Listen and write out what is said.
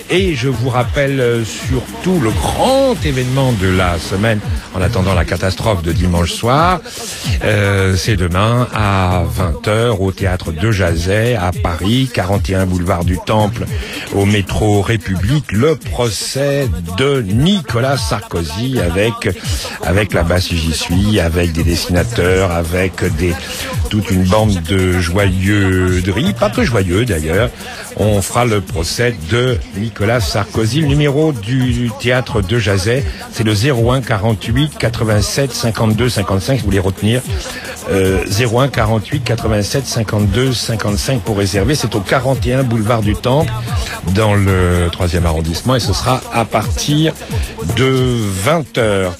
Et je vous rappelle surtout le grand événement de la semaine, en attendant la catastrophe de dimanche soir. C'est demain à 20h au Théâtre de Jazet à Paris, 41 boulevard du Temple, au métro République, le procès de Nicolas Sarkozy avec la basse J'y suis, avec des dessinateurs, avec toute une bande de joyeux de riz, pas que joyeux d'ailleurs. On fera le procès de Nicolas Sarkozy. Le numéro du Théâtre de Jazet, c'est le 01 48 87 52 55, si vous voulez retenir. 01 48 87 52 55 pour réserver. C'est au 41 boulevard du Temple, dans le 3e arrondissement, et ce sera à partir de 20h.